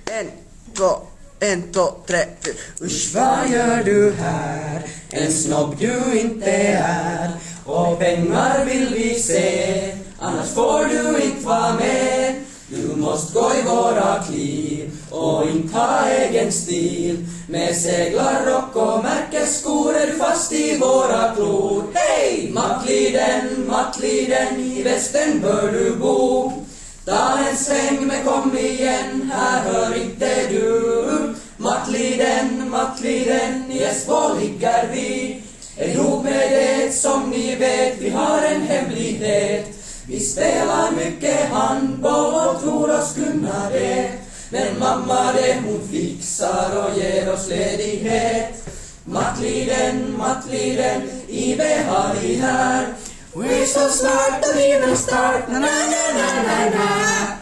En, två, tre, fyra. Usch, vad gör du här? En snobb du inte är. Och pengar vill vi se, annars får du inte vara med. Du måste gå i våra kliv och inte ha egen stil. Med seglar, rock och märkesskor är du fast i våra klor. Hej! Mattliden, i västen bör du bo. Ta en sväng men kom igen, här hör inte du. Mattliden, i Esbo ligger vi. Ihop med det som ni vet, vi har en hemlighet. Vi spelar mycket handboll och tror oss kunna det. Men mamma det hon fixar och ger oss ledighet. Mattliden, IB har vi här. Vi är så snart och vi vill start, na na na na na na.